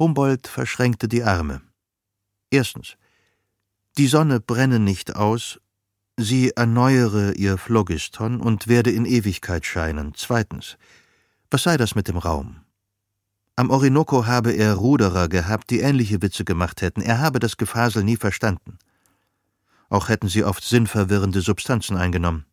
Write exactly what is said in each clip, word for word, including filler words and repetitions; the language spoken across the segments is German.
Humboldt verschränkte die Arme. Erstens. Die Sonne brenne nicht aus, sie erneuere ihr Phlogiston und werde in Ewigkeit scheinen. Zweitens. Was sei das mit dem Raum? Am Orinoco habe er Ruderer gehabt, die ähnliche Witze gemacht hätten. Er habe das Gefasel nie verstanden. Auch hätten sie oft sinnverwirrende Substanzen eingenommen.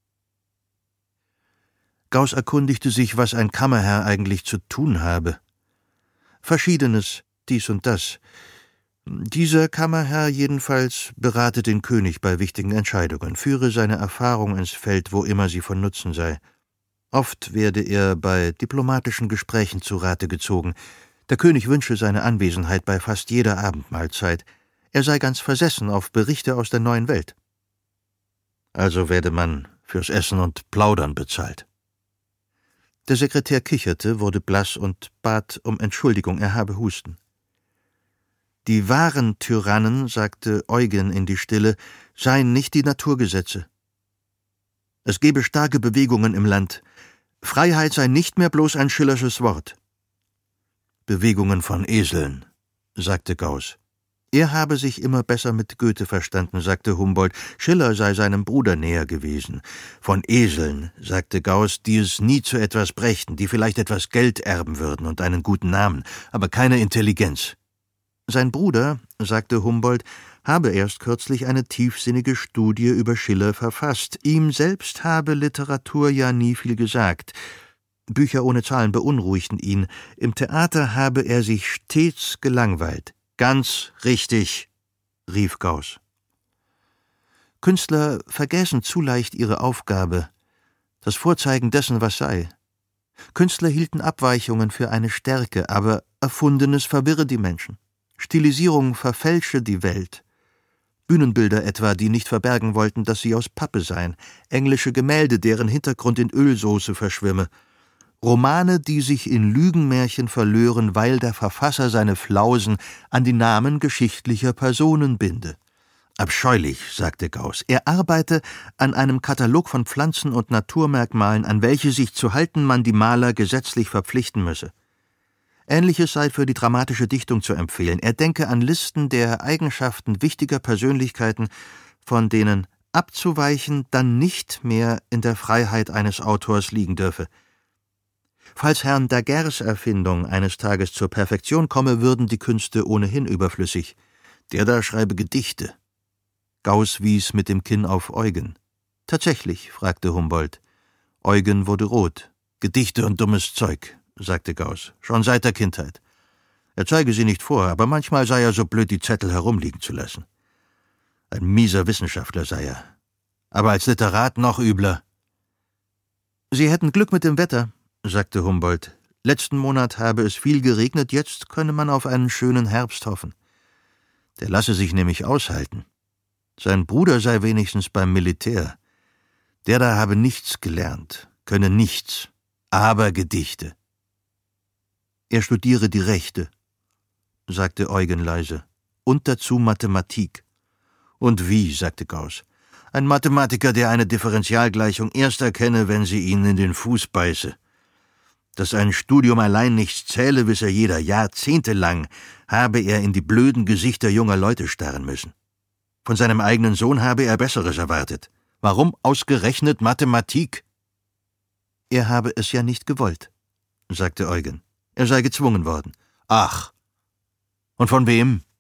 Gauß erkundigte sich, was ein Kammerherr eigentlich zu tun habe. Verschiedenes, dies und das. Dieser Kammerherr jedenfalls berate den König bei wichtigen Entscheidungen, führe seine Erfahrung ins Feld, wo immer sie von Nutzen sei. Oft werde er bei diplomatischen Gesprächen zu Rate gezogen. Der König wünsche seine Anwesenheit bei fast jeder Abendmahlzeit. Er sei ganz versessen auf Berichte aus der neuen Welt. Also werde man fürs Essen und Plaudern bezahlt. Der Sekretär kicherte, wurde blass und bat um Entschuldigung, er habe Husten. Die wahren Tyrannen, sagte Eugen in die Stille, seien nicht die Naturgesetze. Es gebe starke Bewegungen im Land. Freiheit sei nicht mehr bloß ein Schillersches Wort. Bewegungen von Eseln, sagte Gauß. Er habe sich immer besser mit Goethe verstanden, sagte Humboldt. Schiller sei seinem Bruder näher gewesen. Von Eseln, sagte Gauß, die es nie zu etwas brächten, die vielleicht etwas Geld erben würden und einen guten Namen, aber keine Intelligenz. Sein Bruder, sagte Humboldt, habe erst kürzlich eine tiefsinnige Studie über Schiller verfasst. Ihm selbst habe Literatur ja nie viel gesagt. Bücher ohne Zahlen beunruhigten ihn. Im Theater habe er sich stets gelangweilt. »Ganz richtig«, rief Gauß. Künstler vergäßen zu leicht ihre Aufgabe, das Vorzeigen dessen, was sei. Künstler hielten Abweichungen für eine Stärke, aber Erfundenes verwirre die Menschen. Stilisierung verfälsche die Welt. Bühnenbilder etwa, die nicht verbergen wollten, dass sie aus Pappe seien, englische Gemälde, deren Hintergrund in Ölsoße verschwimme, Romane, die sich in Lügenmärchen verlören, weil der Verfasser seine Flausen an die Namen geschichtlicher Personen binde. Abscheulich, sagte Gauß. Er arbeite an einem Katalog von Pflanzen- und Naturmerkmalen, an welche sich zu halten man die Maler gesetzlich verpflichten müsse. Ähnliches sei für die dramatische Dichtung zu empfehlen. Er denke an Listen der Eigenschaften wichtiger Persönlichkeiten, von denen abzuweichen dann nicht mehr in der Freiheit eines Autors liegen dürfe. Falls Herrn Daguerres Erfindung eines Tages zur Perfektion komme, würden die Künste ohnehin überflüssig. Der da schreibe Gedichte. Gauß wies mit dem Kinn auf Eugen. Tatsächlich, fragte Humboldt. Eugen wurde rot. Gedichte und dummes Zeug, sagte Gauß, schon seit der Kindheit. Er zeige sie nicht vor, aber manchmal sei er so blöd, die Zettel herumliegen zu lassen. Ein mieser Wissenschaftler sei er. Aber als Literat noch übler. Sie hätten Glück mit dem Wetter, sagte Humboldt. Letzten Monat habe es viel geregnet, jetzt könne man auf einen schönen Herbst hoffen. Der lasse sich nämlich aushalten. Sein Bruder sei wenigstens beim Militär. Der da habe nichts gelernt, könne nichts, aber Gedichte. Er studiere die Rechte, sagte Eugen leise, und dazu Mathematik. Und wie, sagte Gauß. Ein Mathematiker, der eine Differentialgleichung erst erkenne, wenn sie ihn in den Fuß beiße. Dass ein Studium allein nichts zähle, wisse jeder. Jahrzehntelang habe er in die blöden Gesichter junger Leute starren müssen. Von seinem eigenen Sohn habe er Besseres erwartet. Warum ausgerechnet Mathematik? Er habe es ja nicht gewollt, sagte Eugen. Er sei gezwungen worden. Ach, und von wem?